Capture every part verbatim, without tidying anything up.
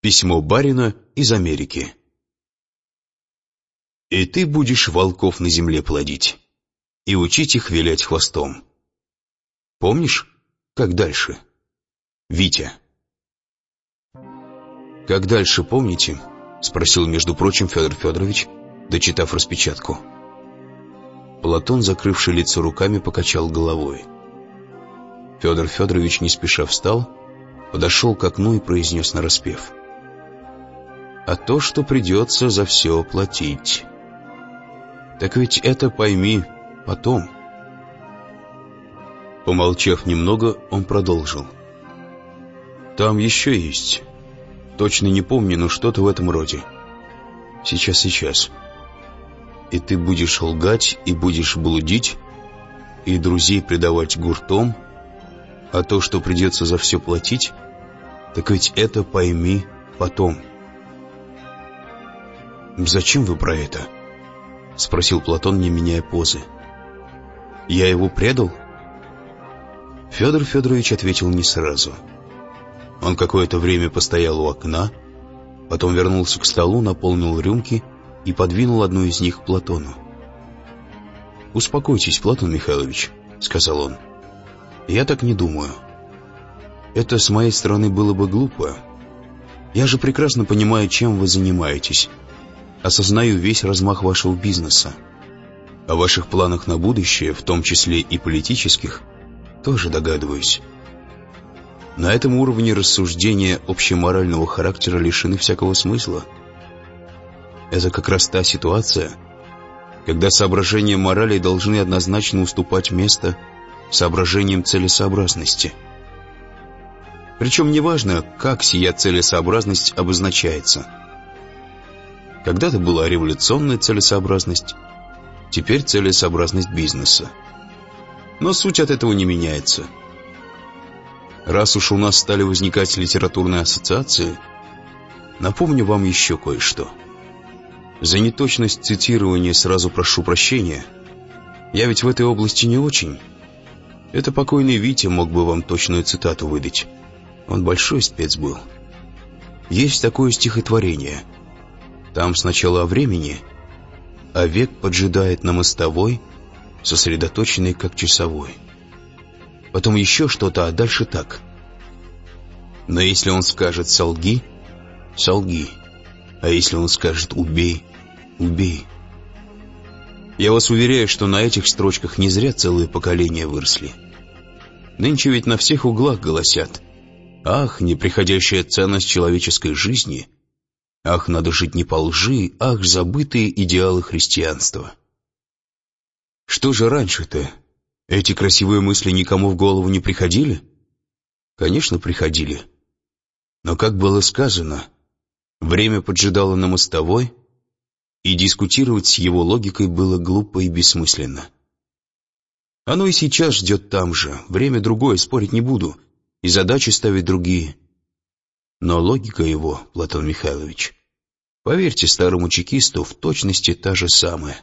Письмо барина из Америки. И ты будешь волков на земле плодить и учить их вилять хвостом. Помнишь, как дальше? Витя. Как дальше помните? Спросил, между прочим, Федор Федорович, дочитав распечатку. Платон, закрывший лицо руками, покачал головой. Федор Федорович не спеша встал, подошел к окну и произнес нараспев: а то, что придется за все платить. Так ведь это пойми потом. Помолчав немного, он продолжил. Там еще есть. Точно не помню, но что-то в этом роде. Сейчас, сейчас. И ты будешь лгать, и будешь блудить, и друзей предавать гуртом, а то, что придется за все платить, так ведь это пойми потом. «Зачем вы про это?» — спросил Платон, не меняя позы. «Я его предал?» Федор Федорович ответил не сразу. Он какое-то время постоял у окна, потом вернулся к столу, наполнил рюмки и подвинул одну из них к Платону. «Успокойтесь, Платон Михайлович», — сказал он. «Я так не думаю. Это с моей стороны было бы глупо. Я же прекрасно понимаю, чем вы занимаетесь. Осознаю весь размах вашего бизнеса. О ваших планах на будущее, в том числе и политических, тоже догадываюсь. На этом уровне рассуждения общеморального характера лишены всякого смысла. Это как раз та ситуация, когда соображения морали должны однозначно уступать место соображениям целесообразности. Причем неважно, как сия целесообразность обозначается. Когда-то была революционная целесообразность, теперь целесообразность бизнеса. Но суть от этого не меняется. Раз уж у нас стали возникать литературные ассоциации, напомню вам еще кое-что. За неточность цитирования сразу прошу прощения. Я ведь в этой области не очень. Это покойный Витя мог бы вам точную цитату выдать. Он большой спец был. Есть такое стихотворение. Там сначала о времени, а век поджидает на мостовой, сосредоточенный как часовой. Потом еще что-то, а дальше так. Но если он скажет «солги», солги. А если он скажет «убей», убей. Я вас уверяю, что на этих строчках не зря целые поколения выросли. Нынче ведь на всех углах голосят: ах, неприходящая ценность человеческой жизни, ах, надо жить не по лжи, ах, забытые идеалы христианства. Что же раньше-то? Эти красивые мысли никому в голову не приходили? Конечно, приходили. Но, как было сказано, время поджидало на мостовой, и дискутировать с его логикой было глупо и бессмысленно. Оно и сейчас ждет там же, время другое, спорить не буду, и задачи ставить другие. Но логика его, Платон Михайлович, поверьте старому чекисту, в точности та же самая.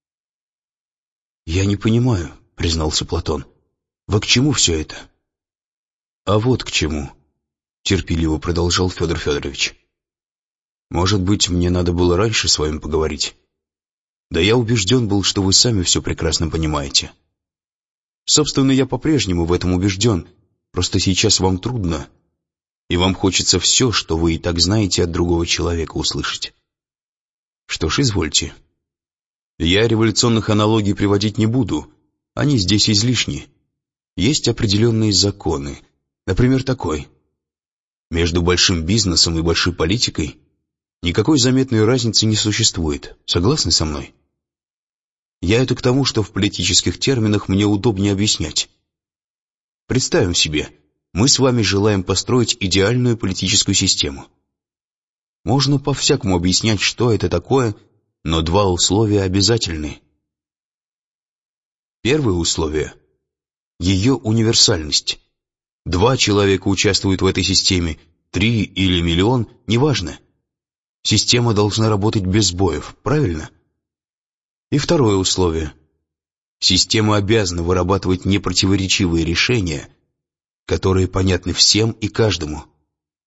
«Я не понимаю», — признался Платон. «Вы к чему все это?» «А вот к чему», — терпеливо продолжал Федор Федорович. «Может быть, мне надо было раньше с вами поговорить? Да я убежден был, что вы сами все прекрасно понимаете. Собственно, я по-прежнему в этом убежден, просто сейчас вам трудно, и вам хочется все, что вы и так знаете, от другого человека услышать. Что ж, извольте. Я революционных аналогий приводить не буду, они здесь излишни. Есть определенные законы, например, такой. Между большим бизнесом и большой политикой никакой заметной разницы не существует. Согласны со мной? Я это к тому, что в политических терминах мне удобнее объяснять. Представим себе, мы с вами желаем построить идеальную политическую систему. Можно по-всякому объяснять, что это такое, но два условия обязательны. Первое условие – ее универсальность. Два человека участвуют в этой системе, три или миллион, неважно. Система должна работать без сбоев, правильно? И второе условие. Система обязана вырабатывать непротиворечивые решения, которые понятны всем и каждому.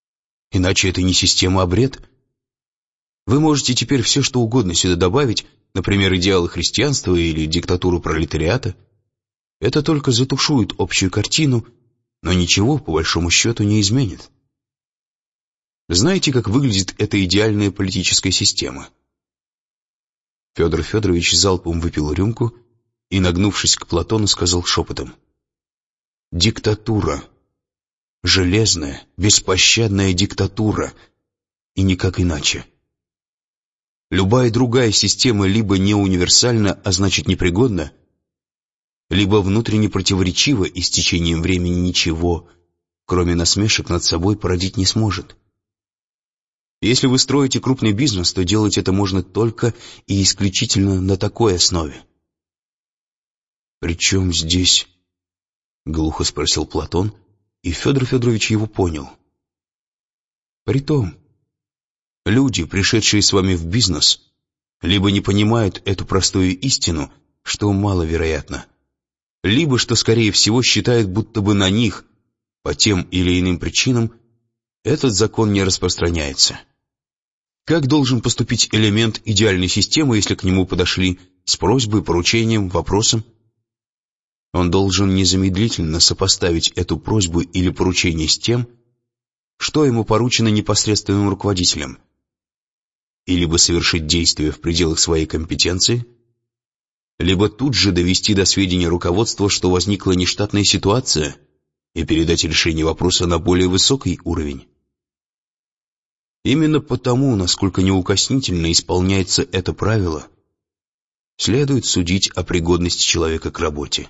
Иначе это не система, а бред. Вы можете теперь все что угодно сюда добавить, например, идеалы христианства или диктатуру пролетариата. Это только затушует общую картину, но ничего, по большому счету, не изменит. Знаете, как выглядит эта идеальная политическая система? Федор Федорович залпом выпил рюмку и, нагнувшись к Платону, сказал шепотом: «Диктатура. Железная, беспощадная диктатура. И никак иначе. Любая другая система либо не универсальна, а значит непригодна, либо внутренне противоречива и с течением времени ничего, кроме насмешек над собой, породить не сможет. Если вы строите крупный бизнес, то делать это можно только и исключительно на такой основе». «Причем здесь?» — глухо спросил Платон, и Федор Федорович его понял. «Притом, люди, пришедшие с вами в бизнес, либо не понимают эту простую истину, что маловероятно, либо, что скорее всего, считают, будто бы на них, по тем или иным причинам, этот закон не распространяется. Как должен поступить элемент идеальной системы, если к нему подошли с просьбой, поручением, вопросом? Он должен незамедлительно сопоставить эту просьбу или поручение с тем, что ему поручено непосредственным руководителем, и либо совершить действие в пределах своей компетенции, либо тут же довести до сведения руководства, что возникла нештатная ситуация, и передать решение вопроса на более высокий уровень. Именно потому, насколько неукоснительно исполняется это правило, следует судить о пригодности человека к работе.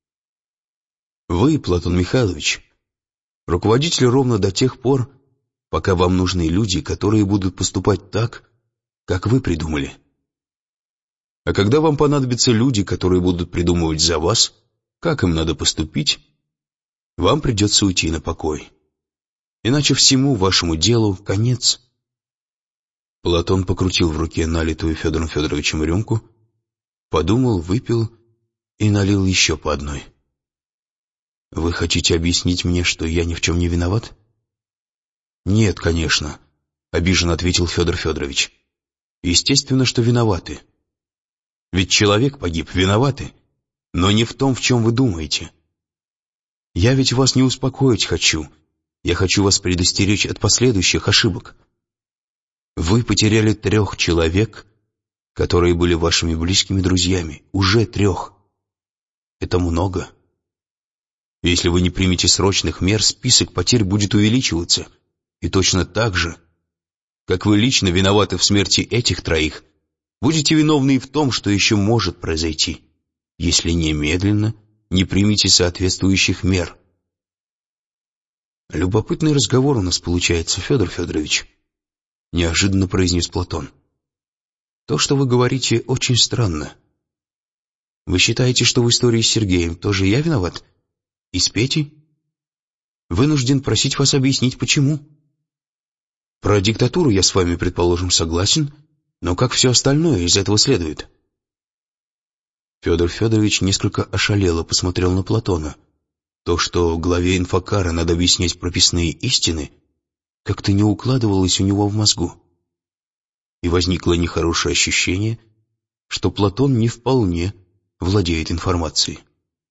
Вы, Платон Михайлович, руководитель ровно до тех пор, пока вам нужны люди, которые будут поступать так, как вы придумали. А когда вам понадобятся люди, которые будут придумывать за вас, как им надо поступить, вам придется уйти на покой. Иначе всему вашему делу конец». Платон покрутил в руке налитую Федором Федоровичем рюмку, подумал, выпил и налил еще по одной. «Вы хотите объяснить мне, что я ни в чем не виноват?» «Нет, конечно», — обиженно ответил Федор Федорович. «Естественно, что виноваты. Ведь человек погиб, виноваты, но не в том, в чем вы думаете. Я ведь вас не успокоить хочу, я хочу вас предостеречь от последующих ошибок. Вы потеряли трех человек, которые были вашими близкими друзьями, уже трех. Это много. Если вы не примете срочных мер, список потерь будет увеличиваться, и точно так же, как вы лично виноваты в смерти этих троих, будете виновны и в том, что еще может произойти, если немедленно не примете соответствующих мер». «Любопытный разговор у нас получается, Федор Федорович», — неожиданно произнес Платон. «То, что вы говорите, очень странно. Вы считаете, что в истории с Сергеем тоже я виноват? И с Петей? Вынужден просить вас объяснить, почему. Про диктатуру я с вами, предположим, согласен, но как все остальное из этого следует?» Федор Федорович несколько ошалело посмотрел на Платона. То, что главе инфокара надо объяснять прописные истины, как-то не укладывалось у него в мозгу. И возникло нехорошее ощущение, что Платон не вполне владеет информацией.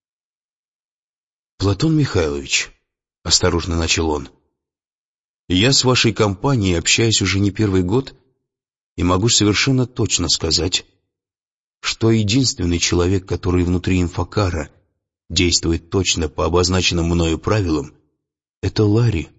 «Платон Михайлович», — осторожно начал он, — «я с вашей компанией общаюсь уже не первый год и могу совершенно точно сказать, что единственный человек, который внутри инфокара действует точно по обозначенным мною правилам, это Ларри.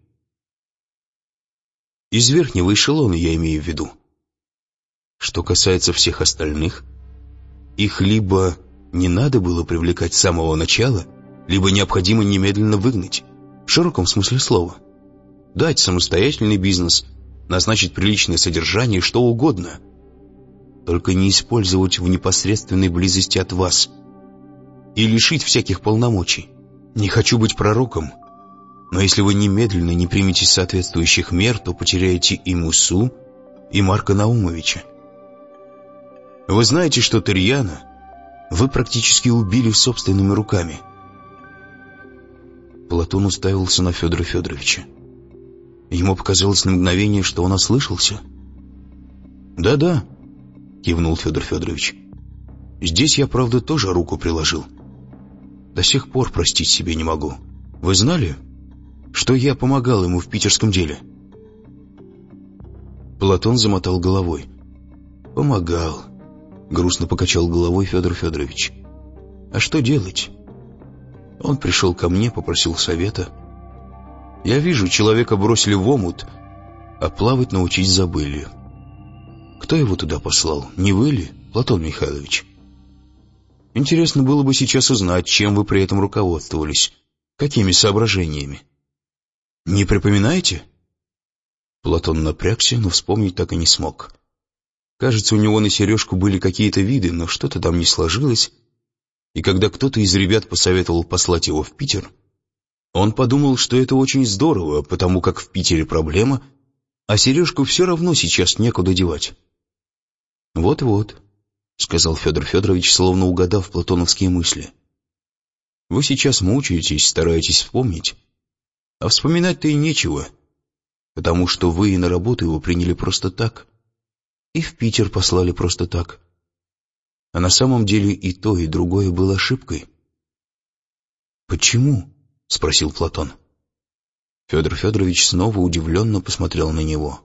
Из верхнего эшелона я имею в виду. Что касается всех остальных, их либо не надо было привлекать с самого начала, либо необходимо немедленно выгнать, в широком смысле слова. Дать самостоятельный бизнес, назначить приличное содержание, что угодно. Только не использовать в непосредственной близости от вас и лишить всяких полномочий. Не хочу быть пророком, но если вы немедленно не примете соответствующих мер, то потеряете и Мусу, и Марка Наумовича. Вы знаете, что Терьяна вы практически убили собственными руками». Платон уставился на Федора Федоровича. Ему показалось на мгновение, что он ослышался. «Да-да», — кивнул Федор Федорович. «Здесь я, правда, тоже руку приложил. До сих пор простить себе не могу. Вы знали, что я помогал ему в питерском деле?» Платон замотал головой. «Помогал», — грустно покачал головой Федор Федорович. «А что делать? Он пришел ко мне, попросил совета. Я вижу, человека бросили в омут, а плавать научить забыли. Кто его туда послал? Не вы ли, Платон Михайлович? Интересно было бы сейчас узнать, чем вы при этом руководствовались, какими соображениями. Не припоминаете?» Платон напрягся, но вспомнить так и не смог. Кажется, у него на сережку были какие-то виды, но что-то там не сложилось, и когда кто-то из ребят посоветовал послать его в Питер, он подумал, что это очень здорово, потому как в Питере проблема, а сережку все равно сейчас некуда девать. «Вот-вот», — сказал Федор Федорович, словно угадав платоновские мысли. «Вы сейчас мучаетесь, стараетесь вспомнить, а вспоминать-то и нечего, потому что вы и на работу его приняли просто так, и в Питер послали просто так. А на самом деле и то, и другое было ошибкой». «Почему?» — спросил Платон. Федор Федорович снова удивленно посмотрел на него.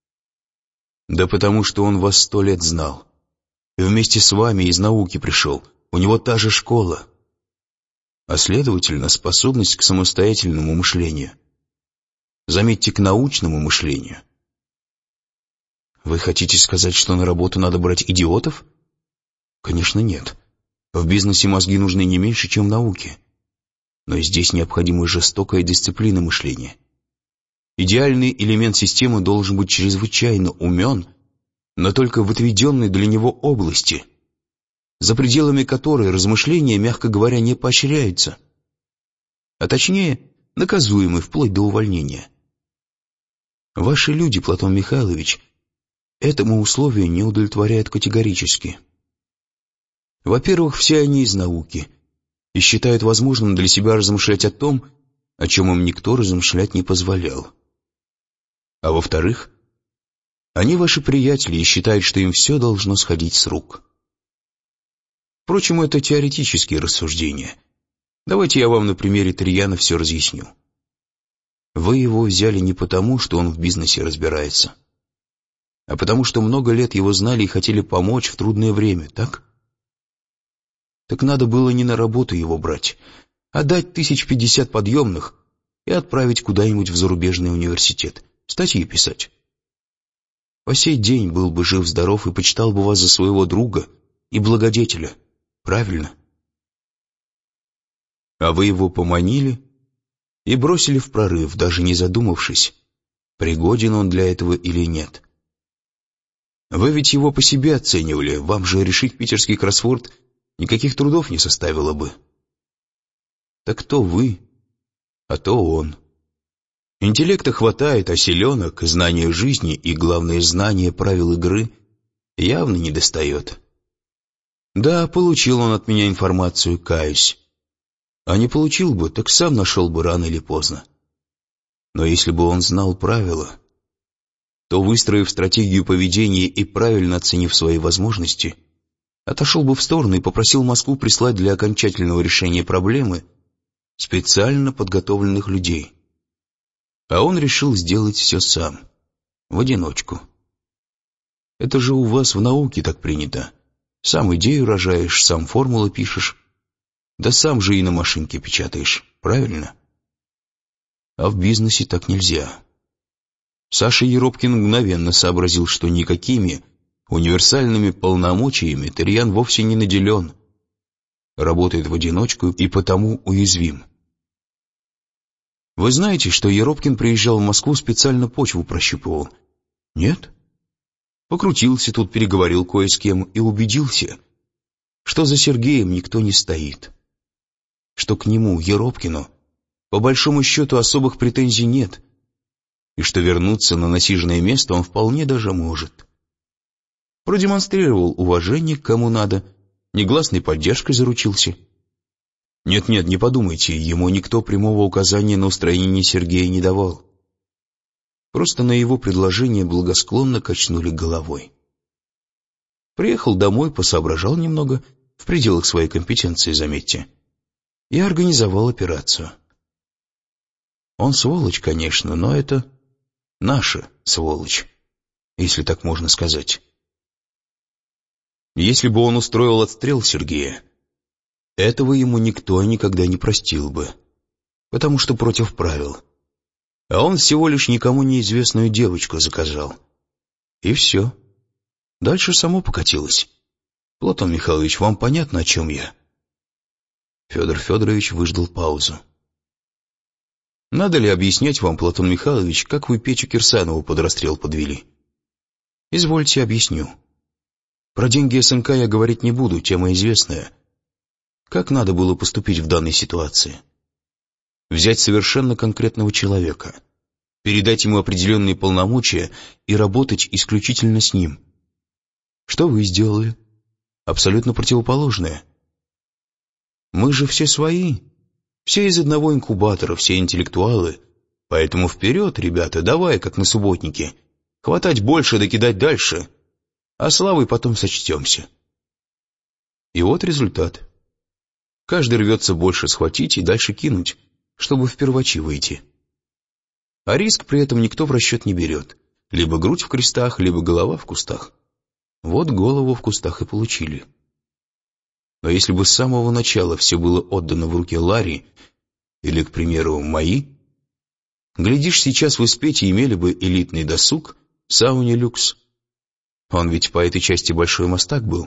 «Да потому что он вас сто лет знал. И вместе с вами из науки пришел. У него та же школа. А следовательно, способность к самостоятельному мышлению. Заметьте, к научному мышлению». «Вы хотите сказать, что на работу надо брать идиотов?» «Конечно, нет. В бизнесе мозги нужны не меньше, чем в науке. Но здесь необходима жестокая дисциплина мышления. Идеальный элемент системы должен быть чрезвычайно умен, но только в отведенной для него области, за пределами которой размышления, мягко говоря, не поощряются, а точнее, наказуемы вплоть до увольнения. Ваши люди, Платон Михайлович, этому условию не удовлетворяют категорически. Во-первых, все они из науки и считают возможным для себя размышлять о том, о чем им никто размышлять не позволял. А во-вторых, они ваши приятели и считают, что им все должно сходить с рук. Впрочем, это теоретические рассуждения. Давайте я вам на примере Трияна все разъясню. Вы его взяли не потому, что он в бизнесе разбирается, а потому что много лет его знали и хотели помочь в трудное время, так? Так надо было не на работу его брать, а дать тысяч пятьдесят подъемных и отправить куда-нибудь в зарубежный университет, статьи писать. По сей день был бы жив-здоров и почитал бы вас за своего друга и благодетеля, правильно? А вы его поманили и бросили в прорыв, даже не задумавшись, пригоден он для этого или нет. Вы ведь его по себе оценивали, вам же решить питерский кроссворд никаких трудов не составило бы. Так то вы, а то он. Интеллекта хватает, а селенок, знания жизни и, главное, знания правил игры явно не достает. Да, получил он от меня информацию, каюсь. А не получил бы, так сам нашел бы рано или поздно. Но если бы он знал правила, то, выстроив стратегию поведения и правильно оценив свои возможности, отошел бы в сторону и попросил Москву прислать для окончательного решения проблемы специально подготовленных людей. А он решил сделать все сам, в одиночку. Это же у вас в науке так принято. Сам идею рожаешь, сам формулы пишешь, да сам же и на машинке печатаешь, правильно? А в бизнесе так нельзя. Саша Еропкин мгновенно сообразил, что никакими универсальными полномочиями Триян вовсе не наделен, работает в одиночку и потому уязвим. Вы знаете, что Еропкин приезжал в Москву, специально почву прощупывал? Нет? Покрутился тут, переговорил кое с кем и убедился, что за Сергеем никто не стоит, что к нему, Еропкину, по большому счету особых претензий нет, и что вернуться на насиженное место он вполне даже может. Продемонстрировал уважение к кому надо, негласной поддержкой заручился. Нет-нет, не подумайте, ему никто прямого указания на устранение Сергея не давал. просто на его предложение благосклонно качнули головой. Приехал домой, посоображал немного, в пределах своей компетенции, заметьте, и организовал операцию. Он сволочь, конечно, но это наша сволочь, если так можно сказать. Если бы он устроил отстрел Сергея, этого ему никто никогда не простил бы, потому что против правил. А он всего лишь никому неизвестную девочку заказал. И все. Дальше само покатилось. Платон Михайлович, вам понятно, о чем я? Федор Федорович выждал паузу. Надо ли объяснять вам, Платон Михайлович, как вы Петю Кирсанову под расстрел подвели? Извольте, объясню. Про деньги СНК я говорить не буду, тема известная. Как надо было поступить в данной ситуации? Взять совершенно конкретного человека, передать ему определенные полномочия и работать исключительно с ним. Что вы сделали? Абсолютно противоположное. Мы же все свои, все из одного инкубатора, все интеллектуалы, поэтому вперед, ребята, давай, как на субботнике, хватать больше да кидать дальше, а славой потом сочтемся. И вот результат. Каждый рвется больше схватить и дальше кинуть, чтобы в первачи выйти. А риск при этом никто в расчет не берет. Либо грудь в крестах, либо голова в кустах. Вот голову в кустах и получили. Но если бы с самого начала все было отдано в руки Ларри, или, к примеру, мои, глядишь, сейчас вы с Петей имели бы элитный досуг, сауне люкс. Он ведь по этой части большой мастак был.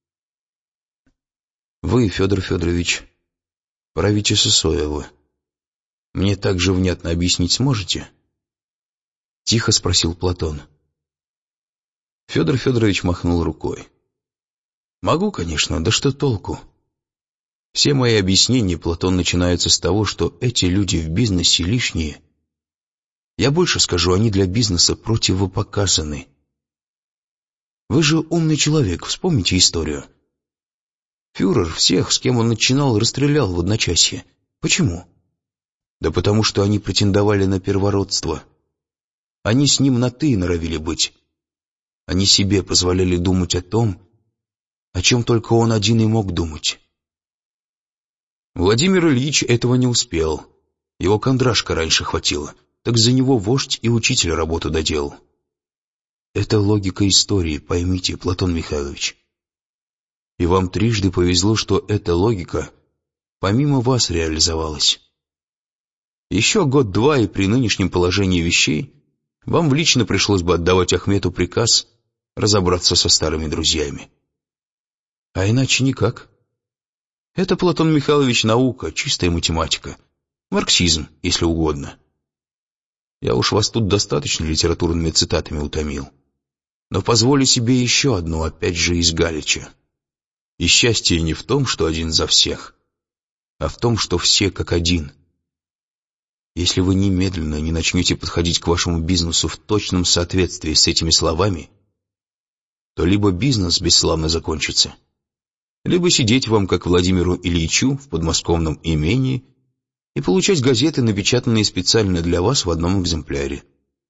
Вы, Федор Федорович, правите Сысоева. Мне так же внятно объяснить сможете? Тихо спросил Платон. Федор Федорович махнул рукой. Могу, конечно, да что толку? Все мои объяснения, Платон, начинаются с того, что эти люди в бизнесе лишние. Я больше скажу, они для бизнеса противопоказаны. Вы же умный человек, вспомните историю. Фюрер всех, с кем он начинал, расстрелял в одночасье. Почему? Да потому что они претендовали на первородство. Они с ним на «ты» норовили быть. Они себе позволяли думать о том, о чем только он один и мог думать. Владимир Ильич этого не успел. Его кондрашка раньше хватило, так за него вождь и учитель работу доделал. Это логика истории, поймите, Платон Михайлович. И вам трижды повезло, что эта логика помимо вас реализовалась. Еще год-два, и при нынешнем положении вещей вам лично пришлось бы отдавать Ахмету приказ разобраться со старыми друзьями. А иначе никак. Это, Платон Михайлович, наука, чистая математика, марксизм, если угодно. Я уж вас тут достаточно литературными цитатами утомил. Но позволю себе еще одну, опять же, из Галича. И счастье не в том, что один за всех, а в том, что все как один. Если вы немедленно не начнете подходить к вашему бизнесу в точном соответствии с этими словами, то либо бизнес бесславно закончится, либо сидеть вам, как Владимиру Ильичу, в подмосковном имении и получать газеты, напечатанные специально для вас в одном экземпляре.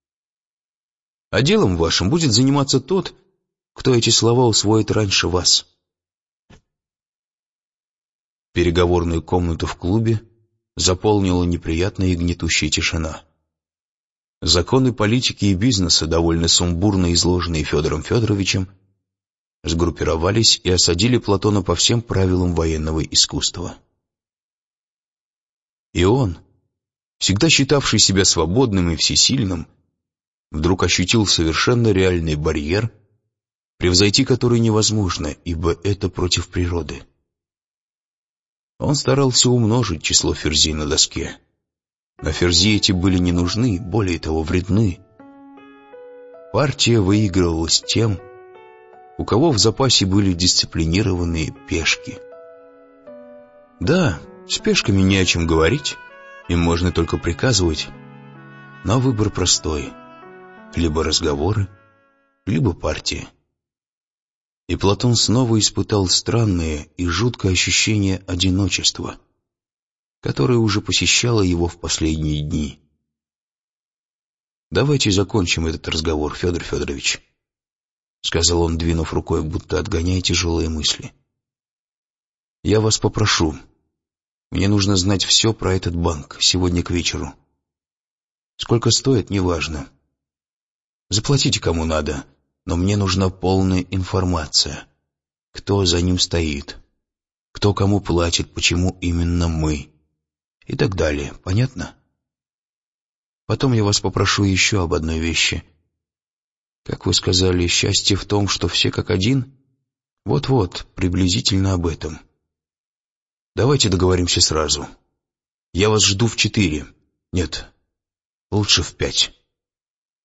А делом вашим будет заниматься тот, кто эти слова усвоит раньше вас. Переговорную комнату в клубе заполнила неприятная и гнетущая тишина. Законы политики и бизнеса, довольно сумбурно изложенные Федором Федоровичем, сгруппировались и осадили Платона по всем правилам военного искусства. И он, всегда считавший себя свободным и всесильным, вдруг ощутил совершенно реальный барьер, превзойти который невозможно, ибо это против природы. Он старался умножить число ферзей на доске, но ферзи эти были не нужны, более того, вредны. Партия выигрывалась тем, у кого в запасе были дисциплинированные пешки. Да, с пешками не о чем говорить, им можно только приказывать, но выбор простой: либо разговоры, либо партия. И Платон снова испытал странное и жуткое ощущение одиночества, которое уже посещало его в последние дни. «Давайте закончим этот разговор, Федор Федорович», — сказал он, двинув рукой, будто отгоняя тяжелые мысли. «Я вас попрошу. Мне нужно знать все про этот банк сегодня к вечеру. Сколько стоит, неважно. Заплатите кому надо, но мне нужна полная информация. Кто за ним стоит, кто кому платит, почему именно мы и так далее. Понятно? Потом я вас попрошу еще об одной вещи. Как вы сказали, счастье в том, что все как один? Вот-вот, приблизительно об этом. Давайте договоримся сразу. Я вас жду в четыре. Нет, лучше в пять».